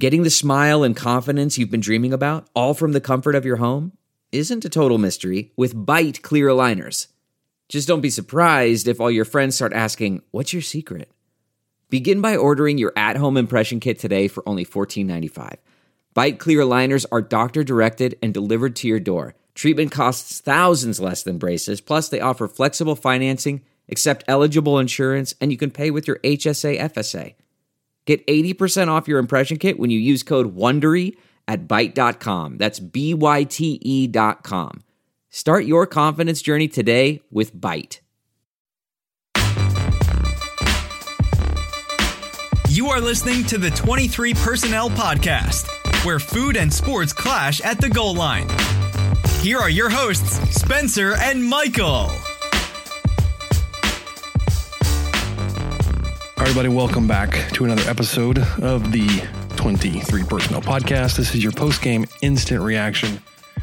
Getting the smile and confidence you've been dreaming about, all from the comfort of your home, isn't a total mystery with Byte clear aligners. Just don't be surprised if all your friends start asking, "What's your secret?" Begin by ordering your at-home impression kit today for only $14.95. Byte clear aligners are doctor-directed and delivered to your door. Treatment costs thousands less than braces, plus they offer flexible financing, accept eligible insurance, and you can pay with your HSA FSA. Get 80% off your impression kit when you use code WONDERY at Byte.com. That's BYTE.com. Start your confidence journey today with Byte. You are listening to the 23 Personnel Podcast, where food and sports clash at the goal line. Here are your hosts, Spencer and Michael. Everybody, welcome back to another episode of the 23 Personnel Podcast. This is your post-game instant reaction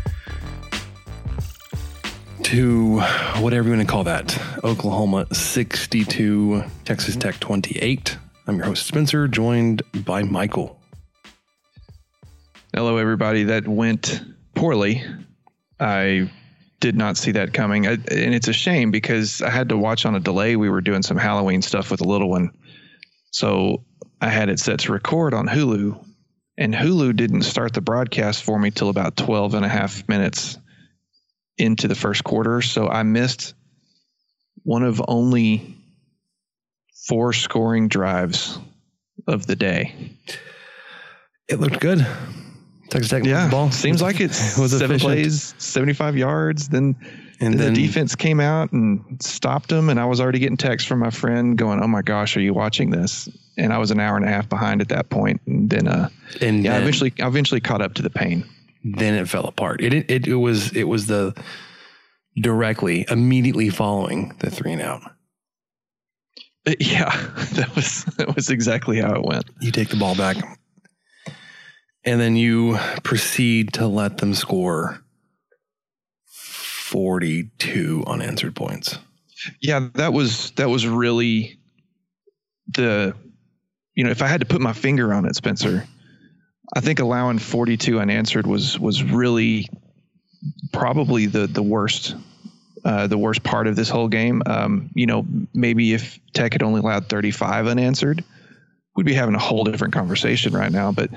to whatever you want to call that. Oklahoma 62, Texas Tech 28. I'm your host, Spencer, joined by Michael. Hello, everybody. That went poorly. I did not see that coming. And it's a shame because I had to watch on a delay. We were doing some Halloween stuff with the little one. So I had it set to record on Hulu, and Hulu didn't start the broadcast for me till about 12 and a half minutes into the first quarter. So I missed one of only 4 scoring drives of the day. It looked good. Texas Tech yeah, the ball. Seems like it was 7 efficient. plays, 75 yards. Then the defense came out and stopped them. And I was already getting texts from my friend going, "Oh my gosh, are you watching this?" And I was an hour and a half behind at that point. And then, I eventually caught up to the pain. Then it fell apart. It was the immediately following the 3 and out. Yeah, that was exactly how it went. You take the ball back, and then you proceed to let them score 42 unanswered points. Yeah, that was really if I had to put my finger on it, Spencer, I think allowing 42 unanswered was really probably the worst part of this whole game. Maybe if Tech had only allowed 35 unanswered, we'd be having a whole different conversation right now. But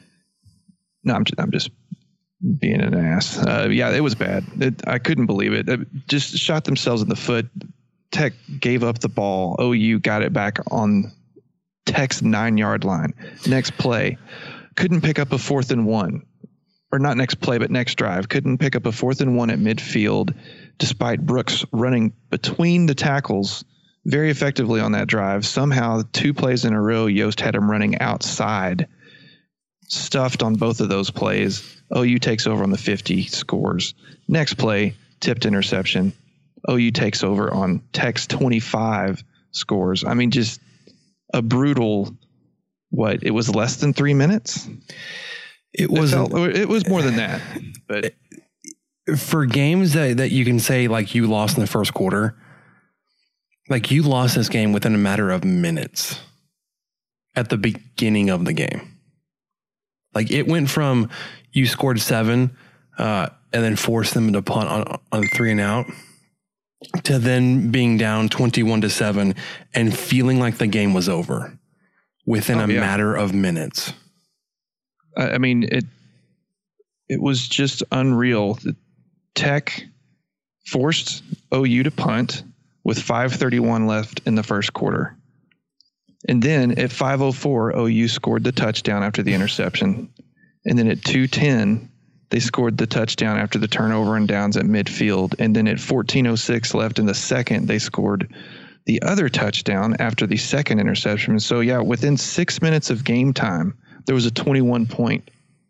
no, I'm just being an ass. It was bad. I couldn't believe it. Just shot themselves in the foot. Tech gave up the ball. OU got it back on Tech's 9-yard line. Next play, couldn't pick up a 4th and 1. Or not next play, but next drive. Couldn't pick up a 4th and 1 at midfield, despite Brooks running between the tackles very effectively on that drive. Somehow, 2 plays in a row, Yost had him running outside, stuffed on both of those plays. OU takes over on the 50, scores. Next play, tipped interception. OU takes over on Tech's 25, scores. I mean, just a brutal, it was less than 3 minutes? It was more than that. But for games that you can say, like, you lost in the first quarter, like, you lost this game within a matter of minutes at the beginning of the game. Like, it went from you scored 7 and then forced them to punt on 3 and out to then being down 21-7 and feeling like the game was over within a matter of minutes. I mean, it was just unreal. Tech forced OU to punt with 5:31 left in the first quarter. And then at 5:04, OU scored the touchdown after the interception. And then at 2:10, they scored the touchdown after the turnover and downs at midfield. And then at 14:06 left in the second, they scored the other touchdown after the second interception. So, within 6 minutes of game time, there was a 21-0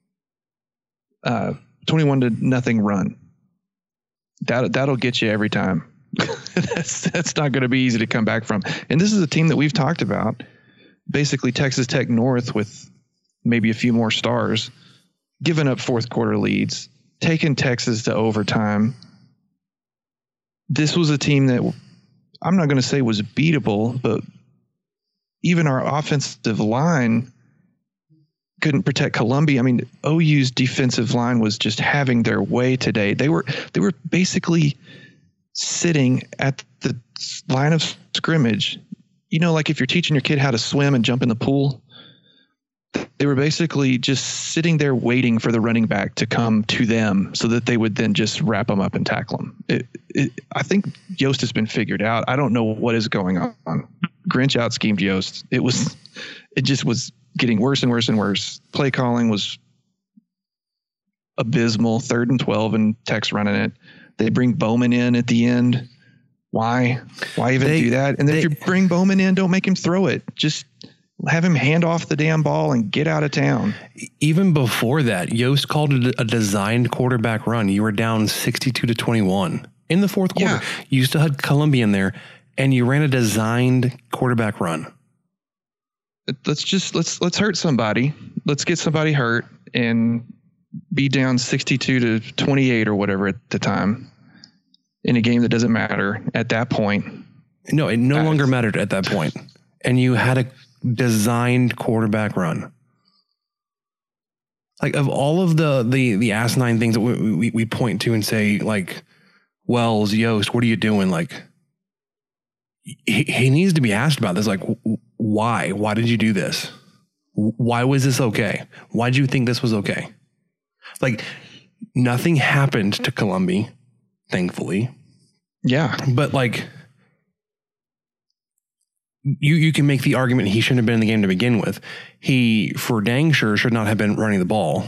run. That'll get you every time. That's not going to be easy to come back from. And this is a team that we've talked about, basically Texas Tech North with maybe a few more stars, giving up fourth quarter leads, taking Texas to overtime. This was a team that I'm not going to say was beatable, but even our offensive line, couldn't protect Columbia. I mean, OU's defensive line was just having their way today. They were basically sitting at the line of scrimmage. You know, like if you're teaching your kid how to swim and jump in the pool, they were basically just sitting there waiting for the running back to come to them so that they would then just wrap them up and tackle them. I think Yost has been figured out. I don't know what is going on. Grinch out schemed Yost. It just was getting worse and worse and worse. Play calling was abysmal. 3rd and 12 and Tech's running it. They bring Bowman in at the end. Why even do that? And then if you bring Bowman in, don't make him throw it. Just have him hand off the damn ball and get out of town. Even before that, Yost called it a designed quarterback run. You were down 62-21 in the fourth quarter. Yeah. You still had Columbia in there, and you ran a designed quarterback run. Let's hurt somebody. Let's get somebody hurt and be down 62-28 or whatever at the time in a game that doesn't matter at that point. No, it no longer mattered at that point. And you had a designed quarterback run. Like, of all of the asinine things that we point to and say, like, Wells, Yost, what are you doing? Like, he needs to be asked about this. Like, why? Why did you do this? Why was this okay? Why did you think this was okay? Like, nothing happened to Columbia, thankfully. Yeah. But, like, you can make the argument he shouldn't have been in the game to begin with. He, for dang sure, should not have been running the ball.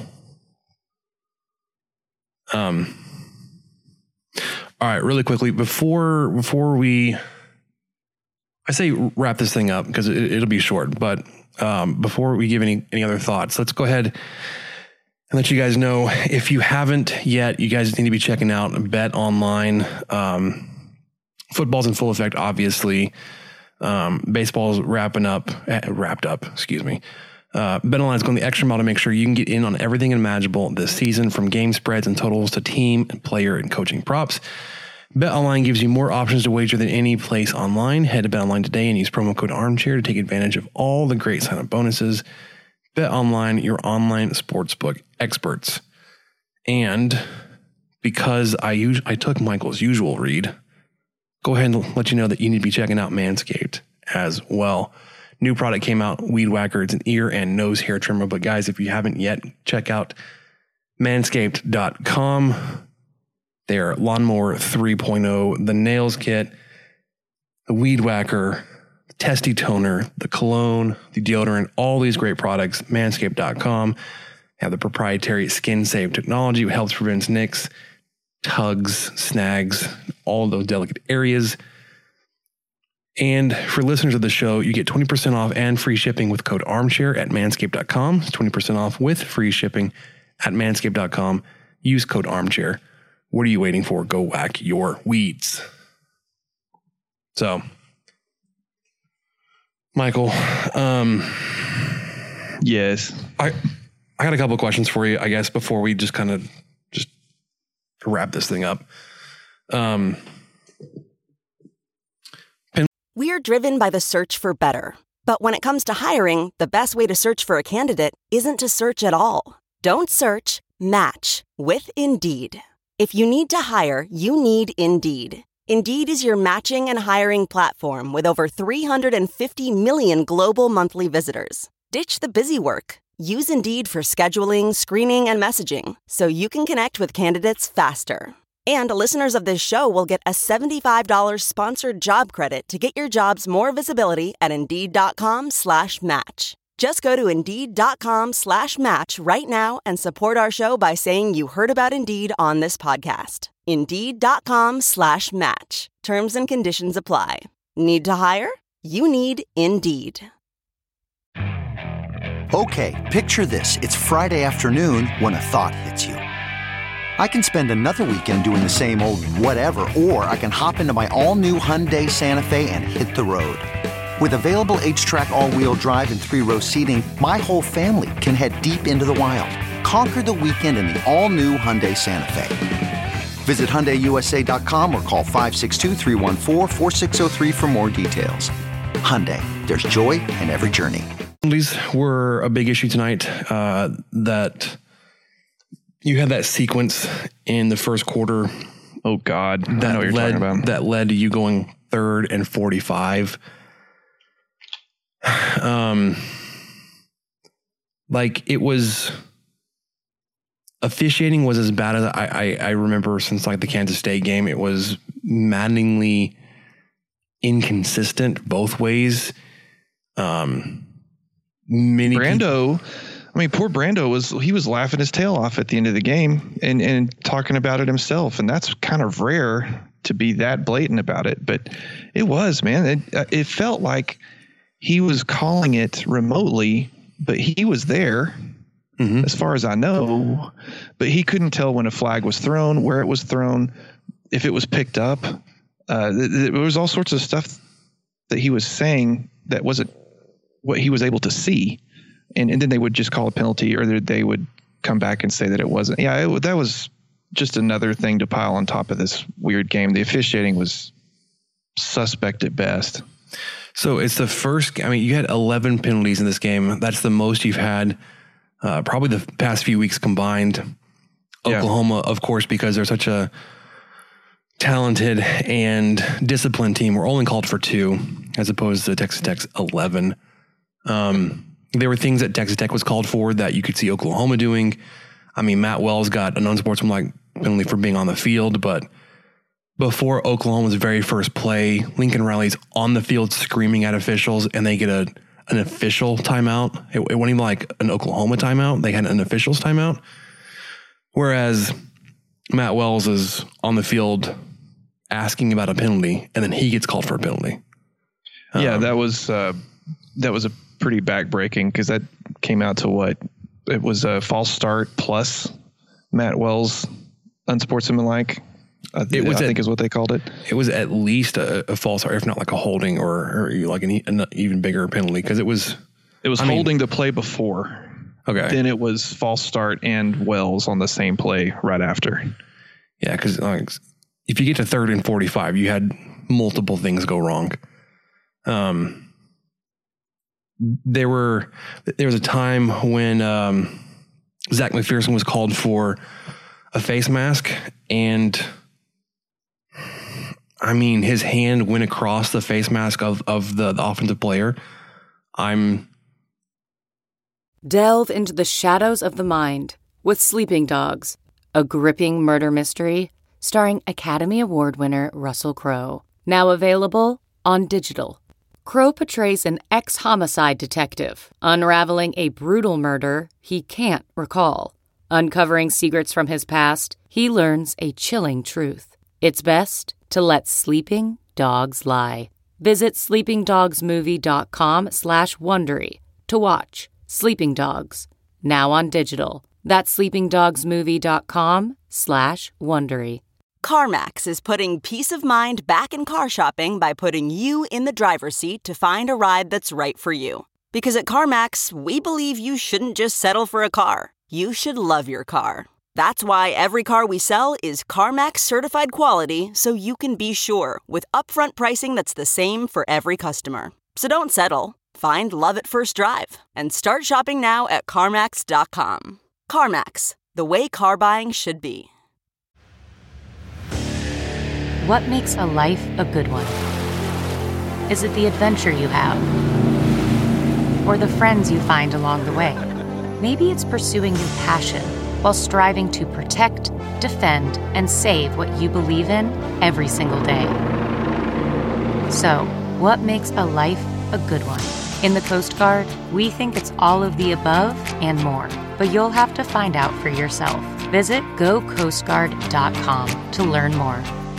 All right, really quickly, before we, I say wrap this thing up because it'll be short, but before we give any other thoughts, let's go ahead and let you guys know, if you haven't yet, you guys need to be checking out Bet Online. Football's in full effect, obviously. Baseball's wrapped up, excuse me. Bet Online is going the extra mile to make sure you can get in on everything imaginable this season, from game spreads and totals to team and player and coaching props. Bet Online gives you more options to wager than any place online. Head to Bet Online today and use promo code Armchair to take advantage of all the great sign-up bonuses. Bet Online, your online sportsbook experts. And because I took Michael's usual read, go ahead and let you know that you need to be checking out Manscaped as well. New product came out, Weed Whacker. It's an ear and nose hair trimmer. But guys, if you haven't yet, check out manscaped.com. Their Lawnmower 3.0, the Nails Kit, the Weed Whacker, the Testy Toner, the Cologne, the deodorant, all these great products. Manscaped.com. Have the proprietary Skin Safe technology, which helps prevent nicks, tugs, snags, all of those delicate areas. And for listeners of the show, you get 20% off and free shipping with code Armchair at manscaped.com. It's 20% off with free shipping at manscaped.com. Use code Armchair. What are you waiting for? Go whack your weeds. So, Michael, yes, I got a couple of questions for you, I guess, before we just kind of just wrap this thing up. We're driven by the search for better. But when it comes to hiring, the best way to search for a candidate isn't to search at all. Don't search, match with Indeed. If you need to hire, you need Indeed. Indeed is your matching and hiring platform with over 350 million global monthly visitors. Ditch the busy work. Use Indeed for scheduling, screening, and messaging so you can connect with candidates faster. And listeners of this show will get a $75 sponsored job credit to get your jobs more visibility at Indeed.com/match. Just go to Indeed.com/match right now and support our show by saying you heard about Indeed on this podcast. Indeed.com/match. Terms and conditions apply. Need to hire? You need Indeed. Okay, picture this. It's Friday afternoon when a thought hits you. I can spend another weekend doing the same old whatever, or I can hop into my all-new Hyundai Santa Fe and hit the road. With available H-Track all-wheel drive and 3-row seating, my whole family can head deep into the wild. Conquer the weekend in the all-new Hyundai Santa Fe. Visit HyundaiUSA.com or call 562-314-4603 for more details. Hyundai, there's joy in every journey. Penalties were a big issue tonight. That you had that sequence in the first quarter. Oh God, I know what you're talking about. That led to you going 3rd and 45. Like it was, officiating was as bad as I remember since like the Kansas State game. It was maddeningly inconsistent both ways. Brando, I mean, poor Brando he was laughing his tail off at the end of the game and talking about it himself. And that's kind of rare to be that blatant about it, but it was, man. It felt like he was calling it remotely, but he was there as far as I know, but he couldn't tell when a flag was thrown, where it was thrown, if it was picked up. There was all sorts of stuff that he was saying that wasn't what he was able to see. And then they would just call a penalty, or they would come back and say that it wasn't. Yeah, that was just another thing to pile on top of this weird game. The officiating was suspect at best. So it's the first, I mean, you had 11 penalties in this game. That's the most you've had probably the past few weeks combined. Yeah. Oklahoma, of course, because they're such a talented and disciplined team, were only called for 2 as opposed to Texas Tech's 11. There were things that Texas Tech was called for that you could see Oklahoma doing. I mean, Matt Wells got an unsportsmanlike penalty for being on the field, but before Oklahoma's very first play, Lincoln Riley's on the field screaming at officials, and they get an official timeout. It wasn't even like an Oklahoma timeout. They had an official's timeout. Whereas Matt Wells is on the field asking about a penalty, and then he gets called for a penalty. Yeah, that was a pretty backbreaking, because that came out to what? It was a false start plus Matt Wells unsportsmanlike. I think is what they called it. It was at least a false start, if not like a holding or like an even bigger penalty, because it was holding the play before. Okay. Then it was false start and Wells on the same play right after. Yeah, because like, if you get to 3rd and 45, you had multiple things go wrong. There was a time when Zach McPherson was called for a face mask, and I mean, his hand went across the face mask of the offensive player. Delve into the shadows of the mind with Sleeping Dogs, a gripping murder mystery starring Academy Award winner Russell Crowe. Now available on digital. Crowe portrays an ex-homicide detective unraveling a brutal murder he can't recall. Uncovering secrets from his past, he learns a chilling truth. It's best to let sleeping dogs lie. Visit sleepingdogsmovie.com/Wondery to watch Sleeping Dogs, now on digital. That's sleepingdogsmovie.com/Wondery. CarMax is putting peace of mind back in car shopping by putting you in the driver's seat to find a ride that's right for you. Because at CarMax, we believe you shouldn't just settle for a car. You should love your car. That's why every car we sell is CarMax certified quality, so you can be sure with upfront pricing that's the same for every customer. So don't settle. Find love at first drive and start shopping now at CarMax.com. CarMax, the way car buying should be. What makes a life a good one? Is it the adventure you have? Or the friends you find along the way? Maybe it's pursuing your passion while striving to protect, defend, and save what you believe in every single day. So, what makes a life a good one? In the Coast Guard, we think it's all of the above and more, but you'll have to find out for yourself. Visit GoCoastGuard.com to learn more.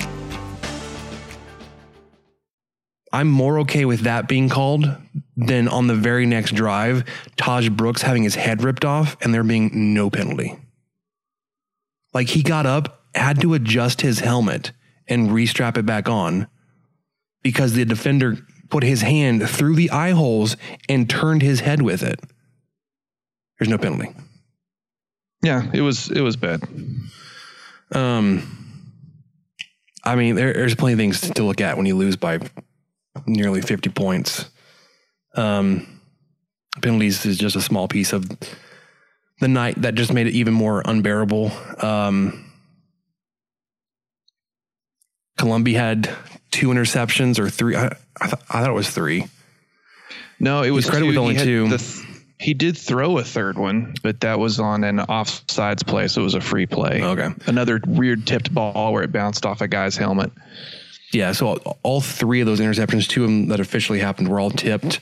I'm more okay with that being called than on the very next drive, Taj Brooks having his head ripped off and there being no penalty. Like, he got up, had to adjust his helmet and restrap it back on because the defender put his hand through the eye holes and turned his head with it. There's no penalty. Yeah, it was bad. I mean, there's plenty of things to look at when you lose by nearly 50 points. Penalties is just a small piece of the night that just made it even more unbearable. Columbia had 2 interceptions or 3. I thought it was 3. No, it was credit with only 2. He did throw a third one, but that was on an offsides play, so it was a free play. Okay. Another weird tipped ball where it bounced off a guy's helmet. Yeah, so all 3 of those interceptions, 2 of them that officially happened, were all tipped.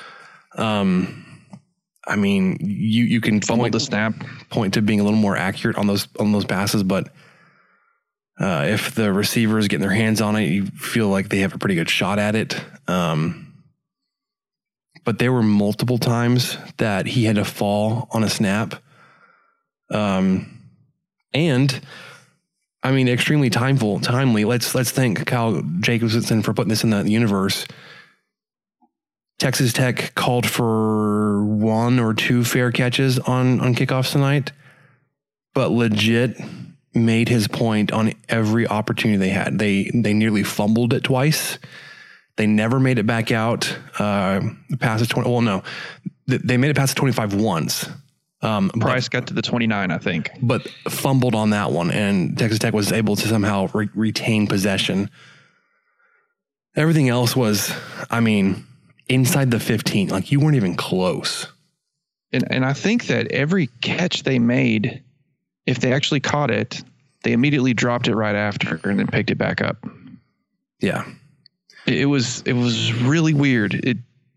I mean, you can fumble the snap, point to being a little more accurate on those passes, but if the receiver is getting their hands on it, you feel like they have a pretty good shot at it. But there were multiple times that he had to fall on a snap. And I mean, extremely timely. Let's thank Kyle Jacobson for putting this in the universe. Texas Tech called for 1 or 2 fair catches on kickoffs tonight, but legit made his point on every opportunity they had. They nearly fumbled it twice. They never made it back out. Past 20. Well, no, they made it past the 25 once. Price got to the 29, I think, but fumbled on that one, and Texas Tech was able to somehow retain possession. Everything else was, I mean, inside the 15. Like, you weren't even close. And I think that every catch they made, if they actually caught it, they immediately dropped it right after and then picked it back up. Yeah. It was really weird. It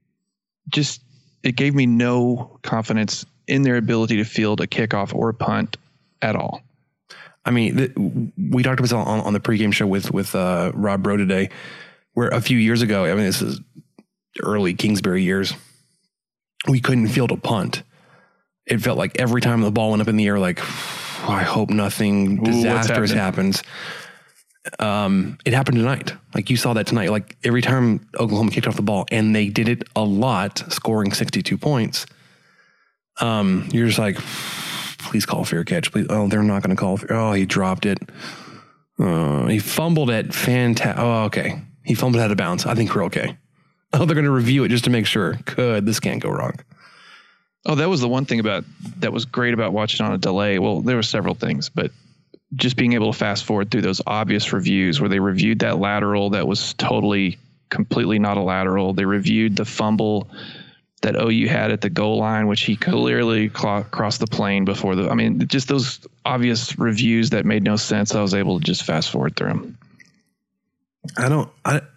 gave me no confidence in their ability to field a kickoff or a punt at all. I mean, we talked about this on the pregame show with Rob Bro today, where a few years ago, I mean, this is early Kingsbury years, we couldn't field a punt. It felt like every time the ball went up in the air, like, I hope nothing disastrous happens. It happened tonight. Like, you saw that tonight. Like, every time Oklahoma kicked off the ball, and they did it a lot, scoring 62 points. You're just like, please call fair catch. Please. Oh, they're not going to call. Oh, he dropped it. He fumbled it. Fantastic. Oh, okay. He fumbled out of bounds. I think we're okay. Oh, they're going to review it just to make sure. Good. This can't go wrong. Oh, that was the one thing that was great about watching on a delay. Well, there were several things, but just being able to fast forward through those obvious reviews where they reviewed that lateral that was completely not a lateral. They reviewed the fumble that OU had at the goal line, which he clearly crossed the plane before just those obvious reviews that made no sense. I was able to just fast forward through them. I don't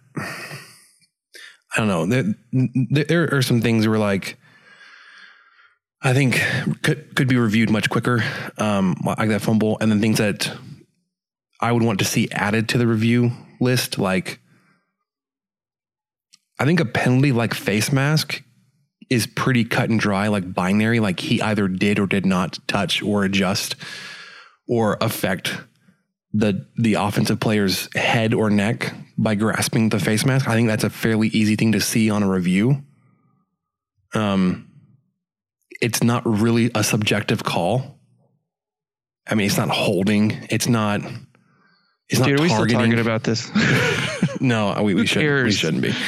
know. There are some things where, like, I think could be reviewed much quicker, like that fumble, and then things that I would want to see added to the review list. Like, I think a penalty like face mask is pretty cut and dry, like binary. Like, he either did or did not touch or adjust or affect the offensive player's head or neck by grasping the face mask. I think that's a fairly easy thing to see on a review. It's not really a subjective call. I mean, it's not holding. It's not Dude, targeting. Are we still talking about this? No, we shouldn't. We shouldn't be.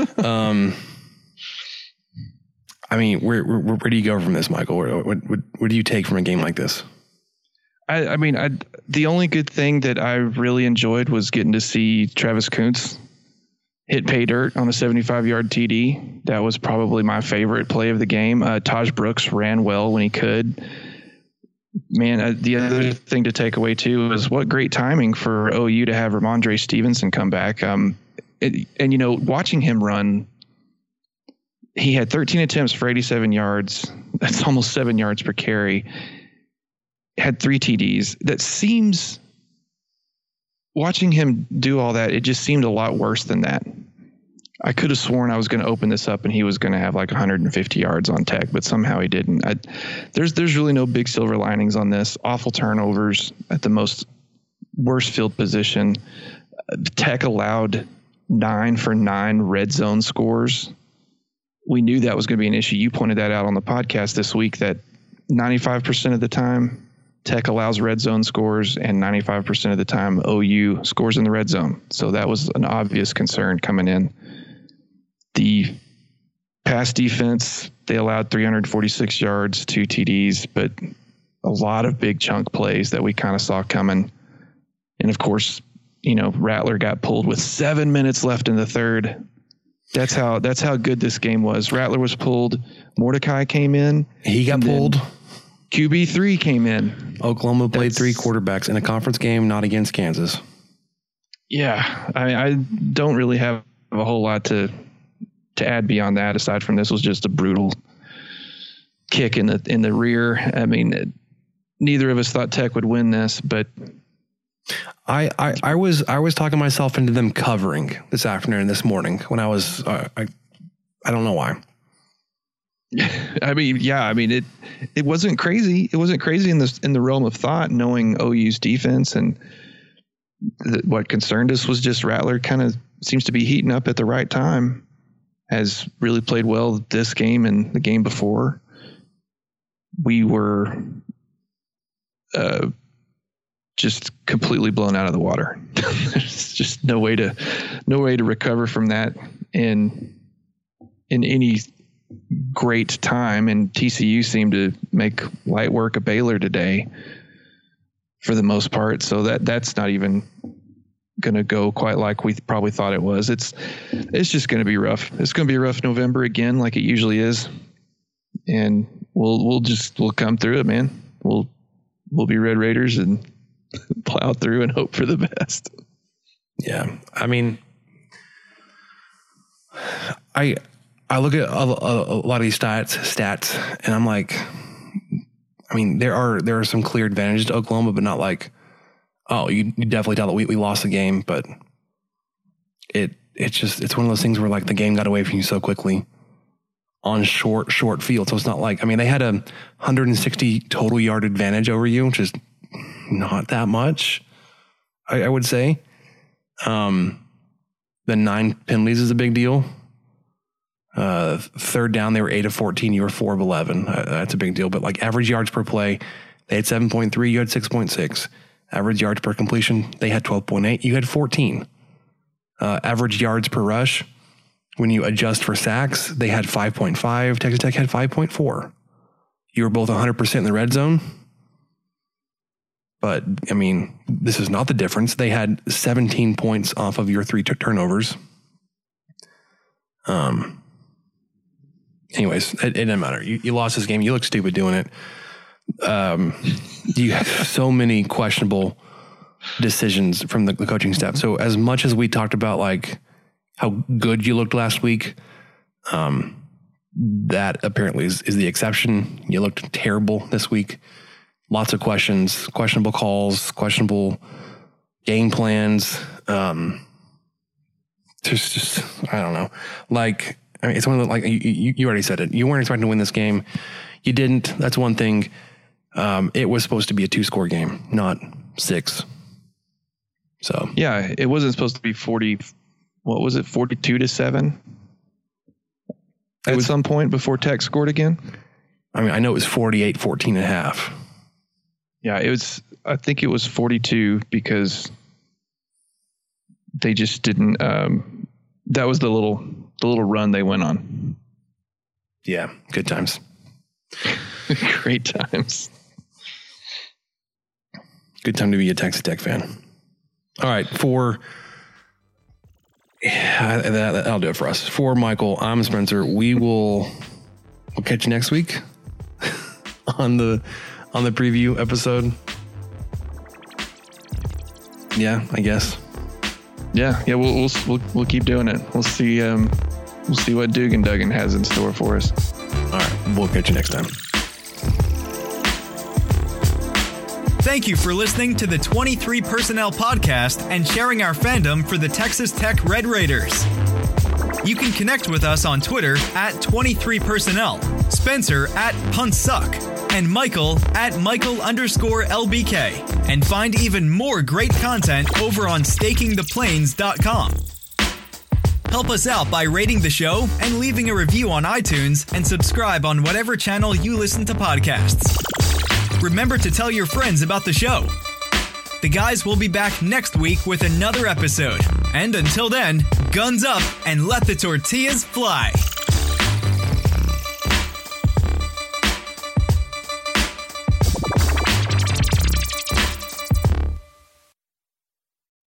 I mean, where do you go from this, Michael? What do you take from a game like this? I mean, the only good thing that I really enjoyed was getting to see Travis Kuntz hit pay dirt on a 75-yard TD. That was probably my favorite play of the game. Taj Brooks ran well when he could. Man, the other thing to take away, too, is what great timing for OU to have Ramondre Stevenson come back. Watching him run, he had 13 attempts for 87 yards. That's almost 7 yards per carry. Had 3 TDs. That seems, watching him do all that, it just seemed a lot worse than that. I could have sworn I was going to open this up and he was going to have like 150 yards on Tech, but somehow he didn't. There's really no big silver linings on this. Awful turnovers at the worst field position. Tech allowed 9 for 9 red zone scores. We knew that was going to be an issue. You pointed that out on the podcast this week, that 95% of the time Tech allows red zone scores and 95% of the time OU scores in the red zone. So that was an obvious concern coming in. The pass defense, they allowed 346 yards, 2 TDs, but a lot of big chunk plays that we kind of saw coming. And of course, Rattler got pulled with 7 minutes left in the third. That's how good this game was. Rattler was pulled. Mordecai came in. He got pulled. QB3 came in. Oklahoma played 3 quarterbacks in a conference game, not against Kansas. Yeah, I don't really have a whole lot to add beyond that. Aside from this was just a brutal kick in the rear. I mean, neither of us thought Tech would win this, but I was talking myself into them covering this afternoon and this morning when I was I don't know why. I mean, yeah, I mean it wasn't crazy. It wasn't crazy in the realm of thought, knowing OU's defense, and what concerned us was just Rattler kind of seems to be heating up at the right time. Has really played well this game and the game before. We were just completely blown out of the water. There's just no way to recover from that in any great time. And TCU seemed to make light work of Baylor today for the most part. So that's not even going to go quite like we probably thought it was. It's just going to be rough. It's going to be a rough November again, like it usually is. And we'll come through it, man. We'll be Red Raiders and plow through and hope for the best. Yeah. I mean, I look at a lot of these stats and I'm like, I mean, there are some clear advantages to Oklahoma, but not like, oh, you definitely tell that we lost the game, but it's one of those things where like the game got away from you so quickly on short field. So it's not like, I mean, they had a 160 total yard advantage over you, which is not that much, I would say. The 9 penalties is a big deal. Third down, they were 8 of 14. You were 4 of 11. That's a big deal. But like average yards per play, they had 7.3. You had 6.6. Average yards per completion, they had 12.8. You had 14. Average yards per rush, when you adjust for sacks, they had 5.5. Texas Tech had 5.4. You were both 100% in the red zone. But, I mean, this is not the difference. They had 17 points off of your 3 turnovers. Anyways, it didn't matter. You lost this game. You look stupid doing it. You have so many questionable decisions from the coaching staff. So as much as we talked about like how good you looked last week, that apparently is the exception. You looked terrible this week. Lots of questions, questionable calls, questionable game plans. Just I don't know. Like, I mean, it's one of the, like you already said it. You weren't expecting to win this game. You didn't. That's one thing. It was supposed to be a 2-score game, not 6. So yeah, it wasn't supposed to be 40. What was it? 42-7 at some point before Tech scored again. I mean, I know it was 48-14.5. Yeah, it was. I think it was 42 because they just didn't. That was the little run they went on. Yeah, good times. Great times. Good time to be a Texas Tech fan. All right, that'll do it for us. For Michael, I'm Spencer. We'll catch you next week on the preview episode. Yeah, I guess. Yeah. We'll keep doing it. We'll see what Dugan Duggan has in store for us. All right, we'll catch you next time. Thank you for listening to the 23 Personnel Podcast and sharing our fandom for the Texas Tech Red Raiders. You can connect with us on Twitter at 23personnel, Spencer at PuntSuck, and Michael at Michael_LBK. And find even more great content over on StakingThePlains.com. Help us out by rating the show and leaving a review on iTunes, and subscribe on whatever channel you listen to podcasts. Remember to tell your friends about the show. The guys will be back next week with another episode. And until then, guns up and let the tortillas fly.